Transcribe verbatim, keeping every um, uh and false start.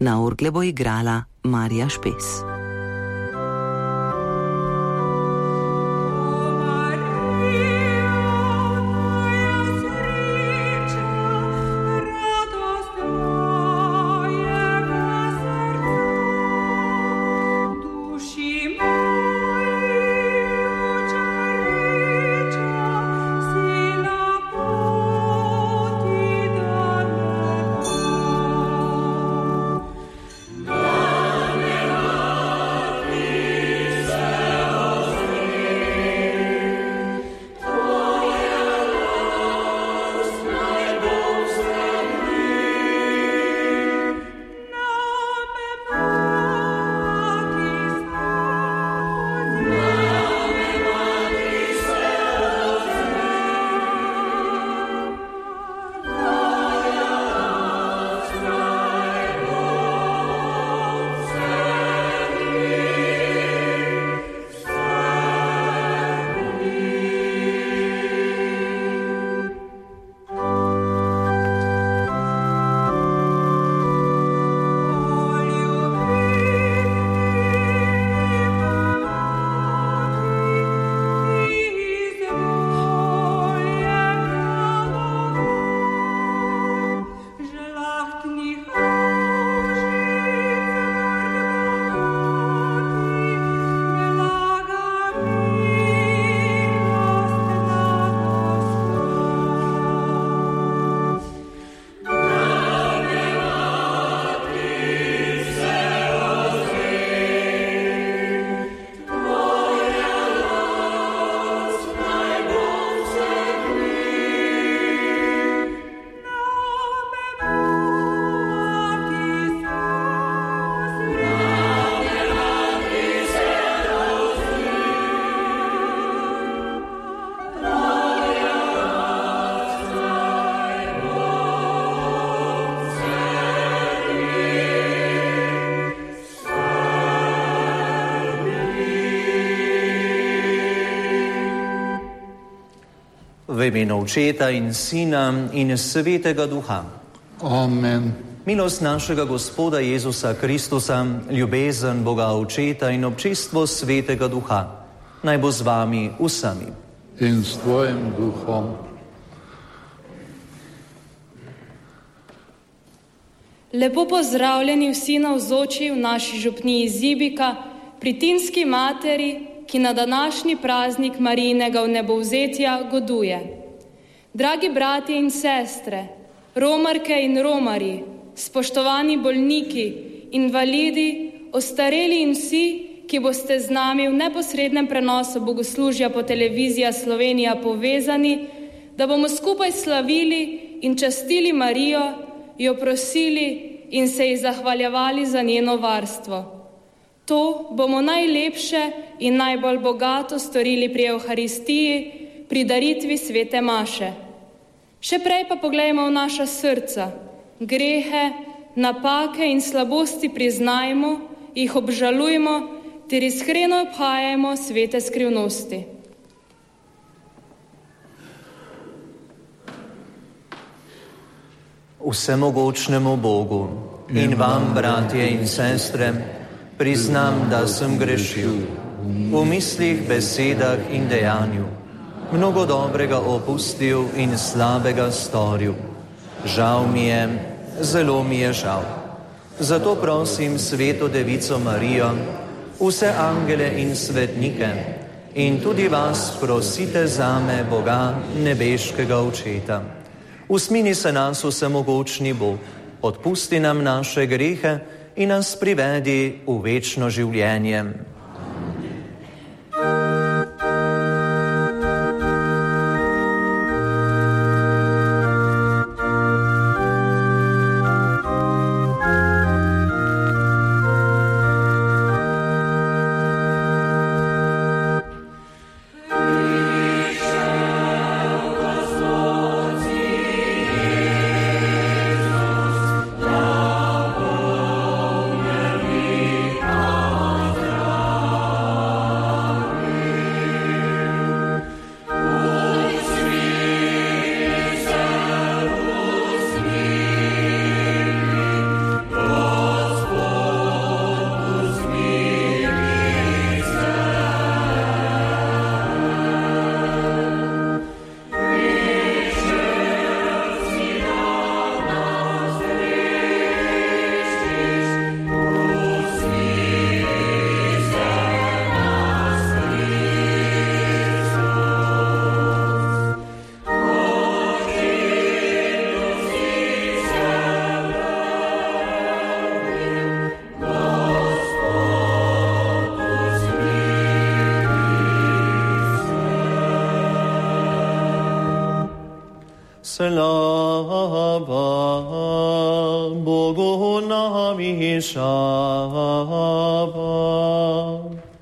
Na orgle bo igrala Marija Špes. V imenu Očeta in Sina in Svetega Duha. Amen. Milost našega Gospoda Jezusa Kristusa, ljubezen Boga Očeta in občestvo Svetega Duha naj bo z vami vsemi. In s tvojim duhom. Lepo pozdravljeni vsi navzoči v naši župniji Zibika, pri Tinski materi, ki na današnji praznik Marijinega vnebovzetja goduje. Dragi bratje in sestre, romarke in romarji, spoštovani bolniki, invalidi, ostareli in vsi, ki boste z nami v neposrednem prenosu bogoslužja po televiziji Slovenija povezani, da bomo skupaj slavili in častili Marijo, jo prosili in se ji zahvaljevali za njeno varstvo. To bomo najlepše in najbolj bogato storili pri Evharistiji, pri daritvi svete maše. Še prej pa poglejmo v naša srca. Grehe, napake in slabosti priznajmo, jih obžalujmo, ter iskreno obhajajmo svete skrivnosti. Vsemogočnemu Bogu in vam, bratje in sestre, priznam, da sem grešil v mislih, besedah in dejanju, mnogo dobrega opustil in slabega storil. Žal mi je, zelo mi je žal. Zato prosim Sveto Devico Marijo, vse angele in svetnike in tudi vas prosite zame, Boga, nebeškega Očeta. Usmini se nas, vsemogočni Bog, odpusti nam naše grehe in nas privedi v večno življenje. Amen. Slava Bogu nam išava.